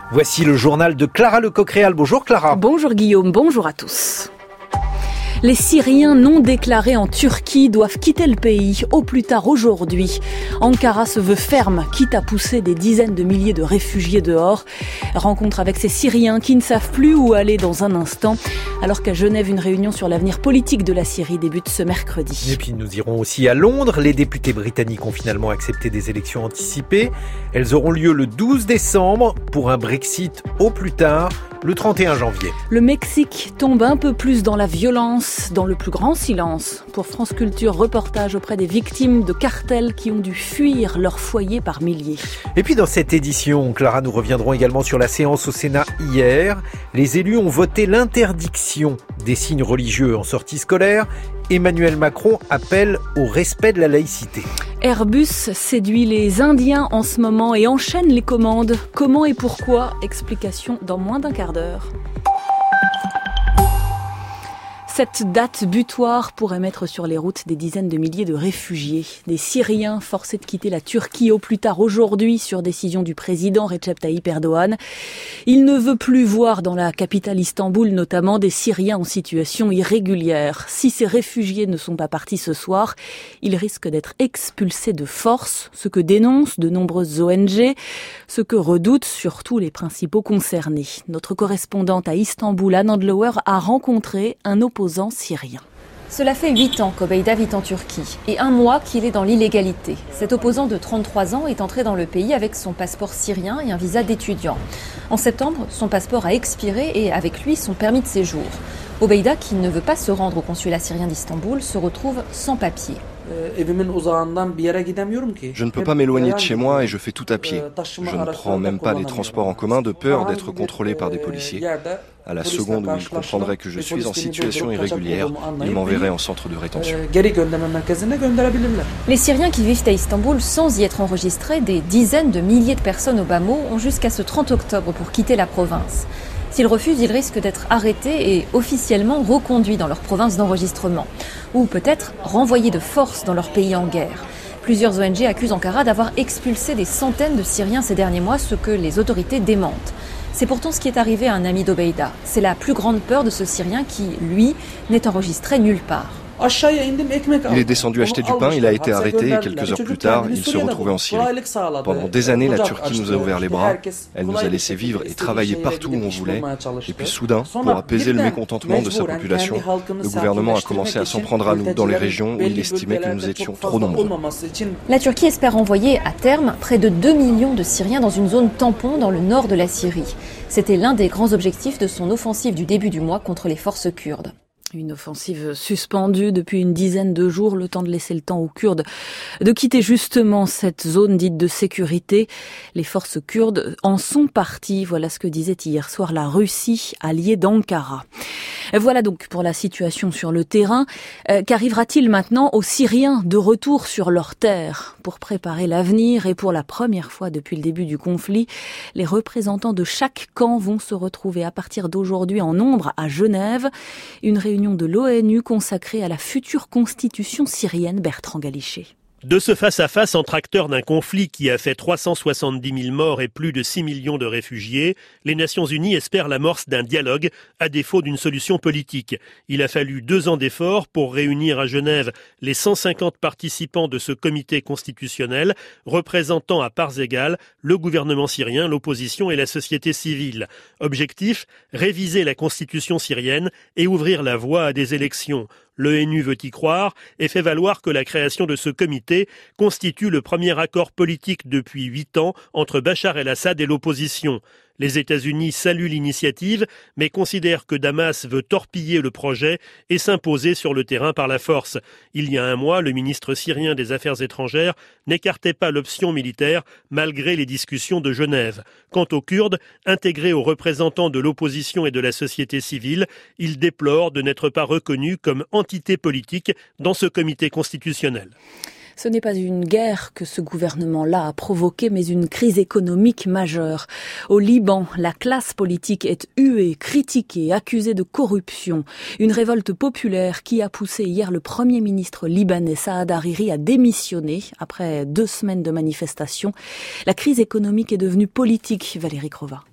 Voici le journal de Clara Lecoq-Réal. Bonjour Clara. Bonjour Guillaume, bonjour à tous. Les Syriens non déclarés en Turquie doivent quitter le pays au plus tard aujourd'hui. Ankara se veut ferme, quitte à pousser des dizaines de milliers de réfugiés dehors. Rencontre avec ces Syriens qui ne savent plus où aller dans un instant, alors qu'à Genève, une réunion sur l'avenir politique de la Syrie débute ce mercredi. Et puis nous irons aussi à Londres. Les députés britanniques ont finalement accepté des élections anticipées. Elles auront lieu le 12 décembre pour un Brexit au plus tard, le 31 janvier. Le Mexique tombe un peu plus dans la violence, dans le plus grand silence. Pour France Culture, reportage auprès des victimes de cartels qui ont dû fuir leur foyer par milliers. Et puis dans cette édition, Clara, nous reviendrons également sur la séance au Sénat hier. Les élus ont voté l'interdiction des signes religieux en sortie scolaire. Emmanuel Macron appelle au respect de la laïcité. Airbus séduit les Indiens en ce moment et enchaîne les commandes. Comment et pourquoi ? Explication dans moins d'un quart d'heure. Cette date butoir pourrait mettre sur les routes des dizaines de milliers de réfugiés. Des Syriens forcés de quitter la Turquie au plus tard aujourd'hui sur décision du président Recep Tayyip Erdogan. Il ne veut plus voir dans la capitale Istanbul notamment des Syriens en situation irrégulière. Si ces réfugiés ne sont pas partis ce soir, ils risquent d'être expulsés de force, ce que dénoncent de nombreuses ONG, ce que redoutent surtout les principaux concernés. Notre correspondante à Istanbul, Anne Andlauer, a rencontré un opposant syrien. Cela fait 8 ans qu'Obeida vit en Turquie et 1 mois qu'il est dans l'illégalité. Cet opposant de 33 ans est entré dans le pays avec son passeport syrien et un visa d'étudiant. En septembre, son passeport a expiré et avec lui son permis de séjour. Obeida, qui ne veut pas se rendre au consulat syrien d'Istanbul, se retrouve sans papier. Je ne peux pas m'éloigner de chez moi et je fais tout à pied. Je ne prends même pas les transports en commun de peur d'être contrôlé par des policiers. À la seconde où ils comprendraient que je suis en situation irrégulière, ils m'enverraient en centre de rétention. Les Syriens qui vivent à Istanbul sans y être enregistrés, des dizaines de milliers de personnes au bas mot, ont jusqu'à ce 30 octobre pour quitter la province. S'ils refusent, ils risquent d'être arrêtés et officiellement reconduits dans leur province d'enregistrement. Ou peut-être renvoyés de force dans leur pays en guerre. Plusieurs ONG accusent Ankara d'avoir expulsé des centaines de Syriens ces derniers mois, ce que les autorités démentent. C'est pourtant ce qui est arrivé à un ami d'Obeida. C'est la plus grande peur de ce Syrien qui, lui, n'est enregistré nulle part. Il est descendu acheter du pain, il a été arrêté et quelques heures plus tard, il se retrouvait en Syrie. Pendant des années, la Turquie nous a ouvert les bras, elle nous a laissé vivre et travailler partout où on voulait. Et puis soudain, pour apaiser le mécontentement de sa population, le gouvernement a commencé à s'en prendre à nous dans les régions où il estimait que nous étions trop nombreux. La Turquie espère envoyer à terme près de 2 millions de Syriens dans une zone tampon dans le nord de la Syrie. C'était l'un des grands objectifs de son offensive du début du mois contre les forces kurdes. Une offensive suspendue depuis une dizaine de jours, le temps de laisser le temps aux Kurdes de quitter justement cette zone dite de sécurité. Les forces kurdes en sont parties, voilà ce que disait hier soir la Russie, alliée d'Ankara. Voilà donc pour la situation sur le terrain. Qu'arrivera-t-il maintenant aux Syriens de retour sur leur terre ? Pour préparer l'avenir et pour la première fois depuis le début du conflit, les représentants de chaque camp vont se retrouver à partir d'aujourd'hui en nombre à Genève. Une réunion de l'ONU consacrée à la future constitution syrienne. Bertrand Galichet. De ce face-à-face entre acteurs d'un conflit qui a fait 370 000 morts et plus de 6 millions de réfugiés, les Nations Unies espèrent l'amorce d'un dialogue à défaut d'une solution politique. Il a fallu 2 ans d'efforts pour réunir à Genève les 150 participants de ce comité constitutionnel, représentant à parts égales le gouvernement syrien, l'opposition et la société civile. Objectif, réviser la constitution syrienne et ouvrir la voie à des élections. L'ONU veut y croire et fait valoir que la création de ce comité constitue le premier accord politique depuis 8 ans entre Bachar el-Assad et l'opposition. Les États-Unis saluent l'initiative, mais considèrent que Damas veut torpiller le projet et s'imposer sur le terrain par la force. Il y a un mois, le ministre syrien des Affaires étrangères n'écartait pas l'option militaire malgré les discussions de Genève. Quant aux Kurdes, intégrés aux représentants de l'opposition et de la société civile, ils déplorent de n'être pas reconnus comme entité politique dans ce comité constitutionnel. Ce n'est pas une guerre que ce gouvernement-là a provoquée, mais une crise économique majeure. Au Liban, la classe politique est huée, critiquée, accusée de corruption. Une révolte populaire qui a poussé hier le Premier ministre libanais Saad Hariri à démissionner après 2 semaines de manifestations. La crise économique est devenue politique, Valérie Crova.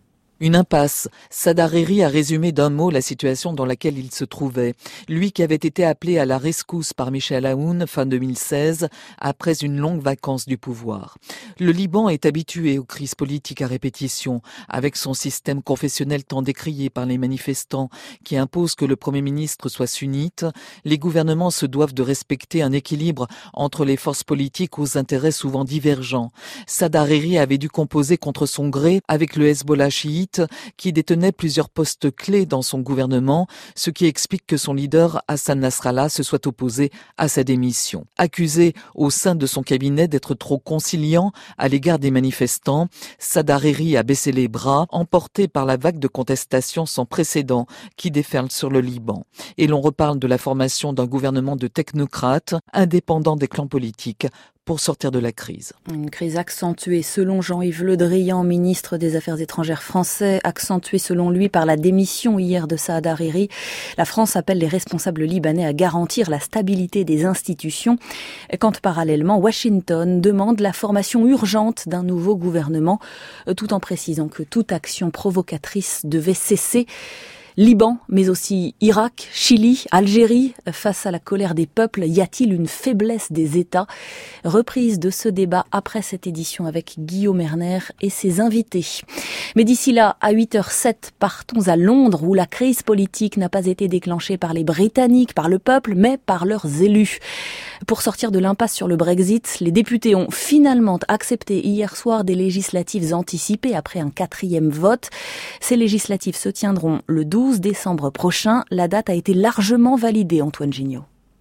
Une impasse. Saad Hariri a résumé d'un mot la situation dans laquelle il se trouvait. Lui qui avait été appelé à la rescousse par Michel Aoun fin 2016 après une longue vacance du pouvoir. Le Liban est habitué aux crises politiques à répétition, avec son système confessionnel tant décrié par les manifestants qui impose que le Premier ministre soit sunnite. Les gouvernements se doivent de respecter un équilibre entre les forces politiques aux intérêts souvent divergents. Saad Hariri avait dû composer contre son gré avec le Hezbollah chiite qui détenait plusieurs postes clés dans son gouvernement, ce qui explique que son leader Hassan Nasrallah se soit opposé à sa démission. Accusé au sein de son cabinet d'être trop conciliant à l'égard des manifestants, Saad Hariri a baissé les bras, emporté par la vague de contestation sans précédent qui déferle sur le Liban. Et l'on reparle de la formation d'un gouvernement de technocrates indépendants des clans politiques pour sortir de la crise. Une crise accentuée selon Jean-Yves Le Drian, ministre des Affaires étrangères français, accentuée selon lui par la démission hier de Saad Hariri. La France appelle les responsables libanais à garantir la stabilité des institutions, quand parallèlement Washington demande la formation urgente d'un nouveau gouvernement, tout en précisant que toute action provocatrice devait cesser. Liban, mais aussi Irak, Chili, Algérie, face à la colère des peuples, y a-t-il une faiblesse des États ? Reprise de ce débat après cette édition avec Guillaume Erner et ses invités. Mais d'ici là, à 8h07, partons à Londres où la crise politique n'a pas été déclenchée par les Britanniques, par le peuple, mais par leurs élus. Pour sortir de l'impasse sur le Brexit, les députés ont finalement accepté hier soir des législatives anticipées après un 4e vote. Ces législatives se tiendront le 12 décembre prochain. La date a été largement validée, Antoine Gignot.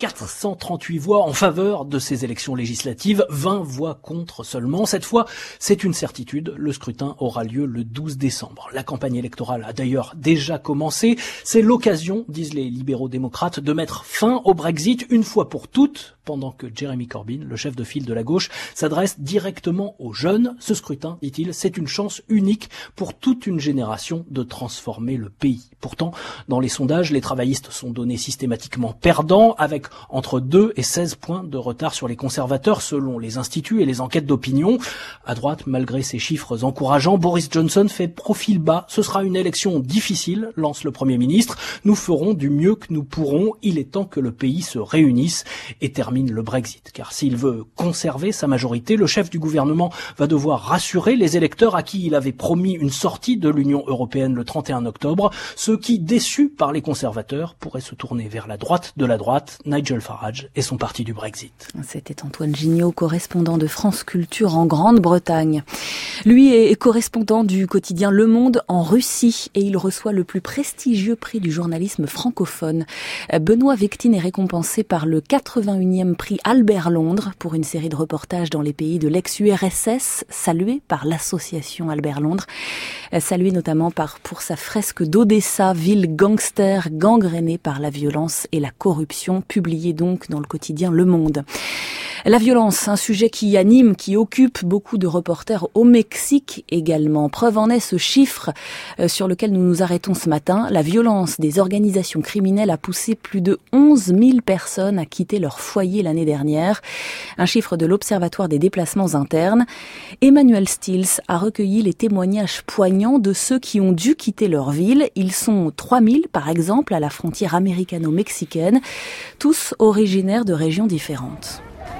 438 voix en faveur de ces élections législatives, 20 voix contre seulement. Cette fois, c'est une certitude, le scrutin aura lieu le 12 décembre. La campagne électorale a d'ailleurs déjà commencé. C'est l'occasion, disent les libéraux-démocrates, de mettre fin au Brexit une fois pour toutes, pendant que Jeremy Corbyn, le chef de file de la gauche, s'adresse directement aux jeunes. Ce scrutin, dit-il, c'est une chance unique pour toute une génération de transformer le pays. Pourtant, dans les sondages, les travaillistes sont donnés systématiquement perdants, avec entre 2 et 16 points de retard sur les conservateurs selon les instituts et les enquêtes d'opinion. À droite, malgré ces chiffres encourageants, Boris Johnson fait profil bas. Ce sera une élection difficile, lance le Premier ministre. Nous ferons du mieux que nous pourrons. Il est temps que le pays se réunisse et termine le Brexit. Car s'il veut conserver sa majorité, le chef du gouvernement va devoir rassurer les électeurs à qui il avait promis une sortie de l'Union européenne le 31 octobre. Ceux qui, déçus par les conservateurs, pourraient se tourner vers la droite de la droite, Nigel Farage et son parti du Brexit. C'était Antoine Gignot, correspondant de France Culture en Grande-Bretagne. Lui est correspondant du quotidien Le Monde en Russie et il reçoit le plus prestigieux prix du journalisme francophone. Benoît Vectine est récompensé par le 81e prix Albert Londres pour une série de reportages dans les pays de l'ex-URSS, salué par l'association Albert Londres, salué notamment pour sa fresque d'Odessa, ville gangster gangrénée par la violence et la corruption, publié donc dans le quotidien Le Monde. La violence, un sujet qui anime, qui occupe beaucoup de reporters au Mexique également. Preuve en est ce chiffre sur lequel nous nous arrêtons ce matin. La violence des organisations criminelles a poussé plus de 11 000 personnes à quitter leur foyer l'année dernière. Un chiffre de l'Observatoire des déplacements internes. Emmanuel Stills a recueilli les témoignages poignants de ceux qui ont dû quitter leur ville. Ils sont 3 000 par exemple à la frontière américano-mexicaine, tous originaires de régions différentes.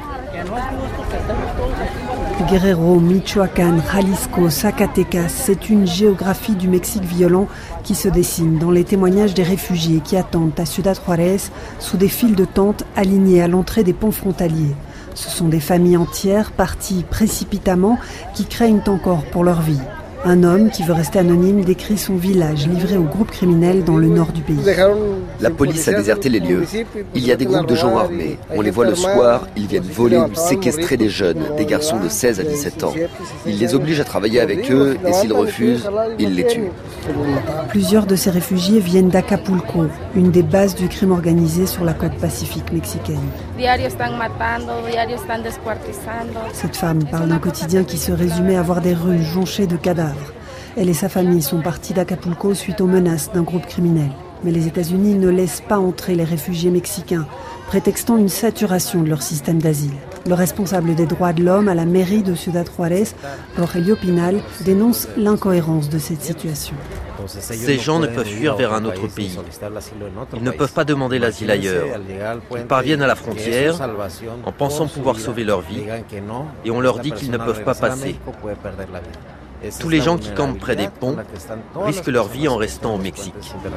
Guerrero, Michoacán, Jalisco, Zacatecas, c'est une géographie du Mexique violent qui se dessine dans les témoignages des réfugiés qui attendent à Ciudad Juárez sous des files de tentes alignées à l'entrée des ponts frontaliers. Ce sont des familles entières parties précipitamment qui craignent encore pour leur vie. Un homme qui veut rester anonyme décrit son village livré aux groupes criminels dans le nord du pays. La police a déserté les lieux. Il y a des groupes de gens armés. On les voit le soir, ils viennent voler ou séquestrer des jeunes, des garçons de 16 à 17 ans. Ils les obligent à travailler avec eux et s'ils refusent, ils les tuent. Plusieurs de ces réfugiés viennent d'Acapulco, une des bases du crime organisé sur la côte pacifique mexicaine. Cette femme parle d'un quotidien qui se résumait à voir des rues jonchées de cadavres. Elle et sa famille sont partis d'Acapulco suite aux menaces d'un groupe criminel. Mais les États-Unis ne laissent pas entrer les réfugiés mexicains, prétextant une saturation de leur système d'asile. Le responsable des droits de l'homme à la mairie de Ciudad Juárez, Rogelio Pinal, dénonce l'incohérence de cette situation. Ces gens ne peuvent fuir vers un autre pays. Ils ne peuvent pas demander l'asile ailleurs. Ils parviennent à la frontière en pensant pouvoir sauver leur vie et on leur dit qu'ils ne peuvent pas passer. Tous les gens qui campent près des ponts risquent leur vie en restant au Mexique.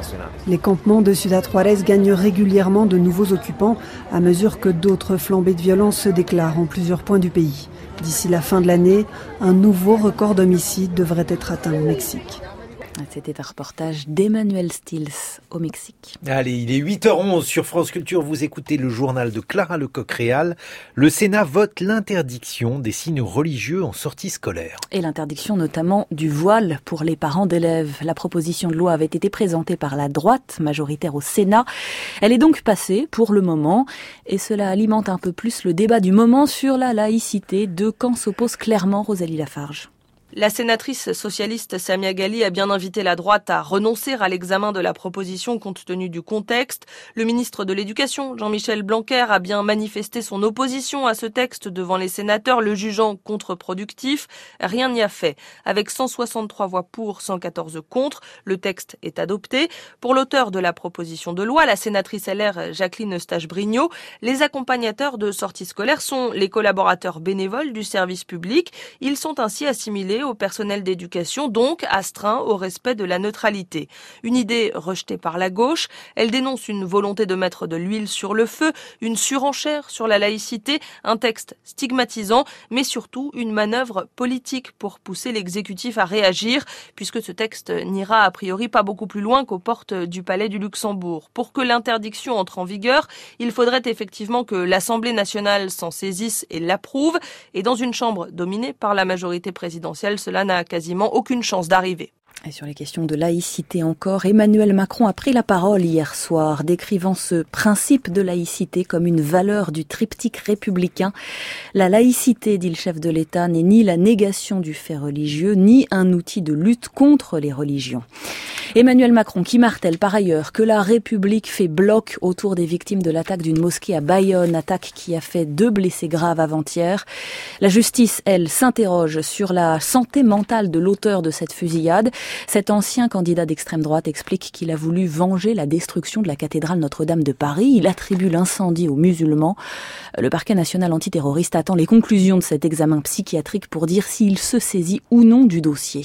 Les campements de Ciudad Juárez gagnent régulièrement de nouveaux occupants à mesure que d'autres flambées de violence se déclarent en plusieurs points du pays. D'ici la fin de l'année, un nouveau record d'homicides devrait être atteint au Mexique. C'était un reportage d'Emmanuel Stills au Mexique. Allez, il est 8h11 sur France Culture. Vous écoutez le journal de Clara Lecoq-Réal. Le Sénat vote l'interdiction des signes religieux en sortie scolaire. Et l'interdiction notamment du voile pour les parents d'élèves. La proposition de loi avait été présentée par la droite majoritaire au Sénat. Elle est donc passée pour le moment et cela alimente un peu plus le débat du moment sur la laïcité. Deux camps s'opposent clairement. Rosalie Lafarge. La sénatrice socialiste Samia Ghali a bien invité la droite à renoncer à l'examen de la proposition compte tenu du contexte. Le ministre de l'Éducation, Jean-Michel Blanquer, a bien manifesté son opposition à ce texte devant les sénateurs, le jugeant contre-productif. Rien n'y a fait. Avec 163 voix pour, 114 contre, le texte est adopté. Pour l'auteur de la proposition de loi, la sénatrice LR Jacqueline Eustache-Brignot, les accompagnateurs de sorties scolaires sont les collaborateurs bénévoles du service public. Ils sont ainsi assimilés au personnel d'éducation, donc astreint au respect de la neutralité. Une idée rejetée par la gauche, elle dénonce une volonté de mettre de l'huile sur le feu, une surenchère sur la laïcité, un texte stigmatisant, mais surtout une manœuvre politique pour pousser l'exécutif à réagir, puisque ce texte n'ira a priori pas beaucoup plus loin qu'aux portes du Palais du Luxembourg. Pour que l'interdiction entre en vigueur, il faudrait effectivement que l'Assemblée nationale s'en saisisse et l'approuve, et dans une chambre dominée par la majorité présidentielle, cela n'a quasiment aucune chance d'arriver. Et sur les questions de laïcité encore, Emmanuel Macron a pris la parole hier soir, décrivant ce principe de laïcité comme une valeur du triptyque républicain. La laïcité, dit le chef de l'État, n'est ni la négation du fait religieux, ni un outil de lutte contre les religions. Emmanuel Macron qui martèle par ailleurs que la République fait bloc autour des victimes de l'attaque d'une mosquée à Bayonne, attaque qui a fait 2 blessés graves avant-hier. La justice, elle, s'interroge sur la santé mentale de l'auteur de cette fusillade. Cet ancien candidat d'extrême droite explique qu'il a voulu venger la destruction de la cathédrale Notre-Dame de Paris. Il attribue l'incendie aux musulmans. Le parquet national antiterroriste attend les conclusions de cet examen psychiatrique pour dire s'il se saisit ou non du dossier.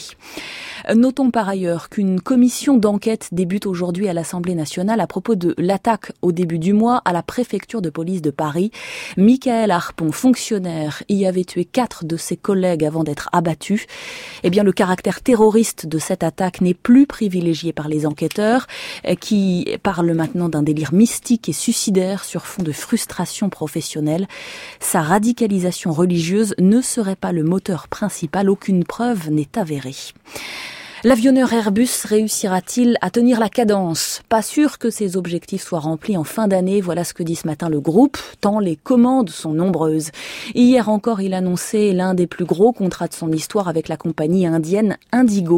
Notons par ailleurs qu'une commission d'enquête débute aujourd'hui à l'Assemblée nationale à propos de l'attaque au début du mois à la préfecture de police de Paris. Michael Harpon, fonctionnaire, y avait tué 4 de ses collègues avant d'être abattu. Eh bien, le caractère terroriste de cette attaque n'est plus privilégié par les enquêteurs qui parlent maintenant d'un délire mystique et suicidaire sur fond de frustration professionnelle. Sa radicalisation religieuse ne serait pas le moteur principal, aucune preuve n'est avérée. L'avionneur Airbus réussira-t-il à tenir la cadence ? Pas sûr que ses objectifs soient remplis en fin d'année, voilà ce que dit ce matin le groupe, tant les commandes sont nombreuses. Hier encore, il annonçait l'un des plus gros contrats de son histoire avec la compagnie indienne Indigo.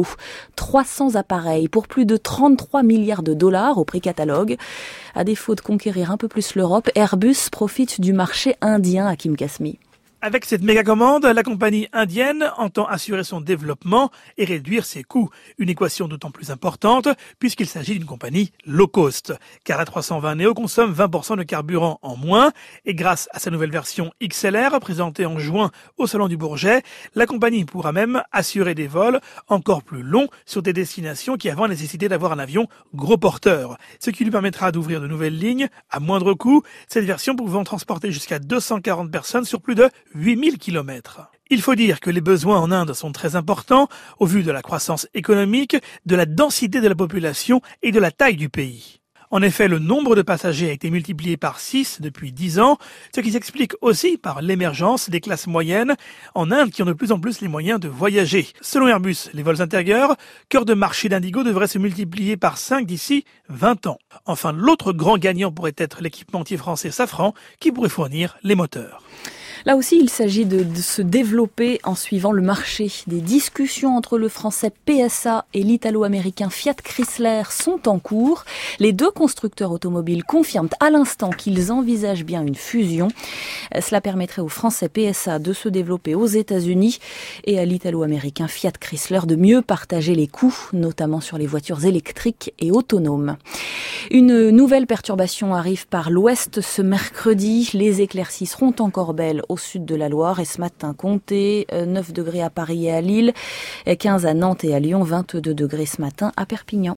300 appareils pour plus de 33 milliards de dollars au prix catalogue. À défaut de conquérir un peu plus l'Europe, Airbus profite du marché indien, Hakim Kasmi. Avec cette méga commande, la compagnie indienne entend assurer son développement et réduire ses coûts. Une équation d'autant plus importante puisqu'il s'agit d'une compagnie low cost. Car la 320 Neo consomme 20% de carburant en moins et grâce à sa nouvelle version XLR présentée en juin au Salon du Bourget, la compagnie pourra même assurer des vols encore plus longs sur des destinations qui avant nécessitaient d'avoir un avion gros porteur. Ce qui lui permettra d'ouvrir de nouvelles lignes à moindre coût, cette version pouvant transporter jusqu'à 240 personnes sur plus de 8000 km. Il faut dire que les besoins en Inde sont très importants au vu de la croissance économique, de la densité de la population et de la taille du pays. En effet, le nombre de passagers a été multiplié par 6 depuis 10 ans, ce qui s'explique aussi par l'émergence des classes moyennes en Inde qui ont de plus en plus les moyens de voyager. Selon Airbus, les vols intérieurs, cœur de marché d'Indigo, devraient se multiplier par 5 d'ici 20 ans. Enfin, l'autre grand gagnant pourrait être l'équipementier français Safran qui pourrait fournir les moteurs. Là aussi, il s'agit de se développer en suivant le marché. Des discussions entre le français PSA et l'italo-américain Fiat Chrysler sont en cours. Les deux constructeurs automobiles confirment à l'instant qu'ils envisagent bien une fusion. Cela permettrait au français PSA de se développer aux États-Unis et à l'italo-américain Fiat Chrysler de mieux partager les coûts, notamment sur les voitures électriques et autonomes. Une nouvelle perturbation arrive par l'ouest ce mercredi. Les éclaircies seront encore belles au sud de la Loire et ce matin comptez 9 degrés à Paris et à Lille, 15 à Nantes et à Lyon, 22 degrés ce matin à Perpignan.